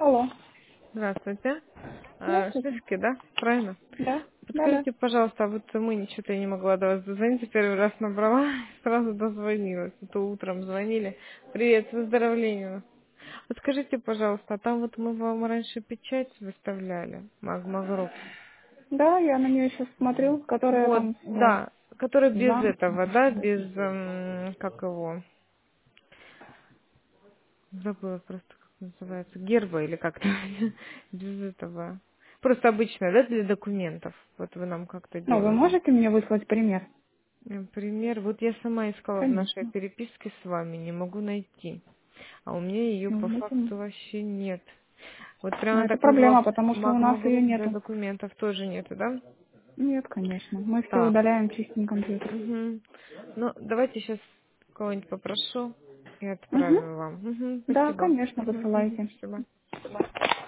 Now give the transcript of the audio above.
Алло. Здравствуйте. Здравствуйте. Шишки, да? Правильно? Да, да. Подскажите, пожалуйста, вот мы что-то я не могла до вас дозвониться, первый раз набрала, сразу дозвонилась. А то утром звонили. Привет, с выздоровлением. Подскажите, пожалуйста, а там вот мы вам раньше печать выставляли, Магру. Да, я на нее сейчас смотрю, которая Вот, там да, который с без замком. этого, да, без, как его, забыла просто, как называется, герба или как-то, без этого. Просто обычно, да, для документов. Вот вы нам как-то Ну, вы делали. можете мне выслать пример? Пример. Вот я сама искала в нашей Конечно. переписке с вами, не могу найти. А у меня ее Ну, по можете. факту вообще нет. Вот Но прямо это так назвал проблема, потому что у нас ее Магру для нету. документов тоже нету, да? Нет, конечно. Мы все Так. удаляем чистим компьютер. Угу. Ну, давайте сейчас кого-нибудь попрошу и Угу. отправлю вам. Угу, Да, спасибо. конечно, Угу, угу, высылайте. спасибо.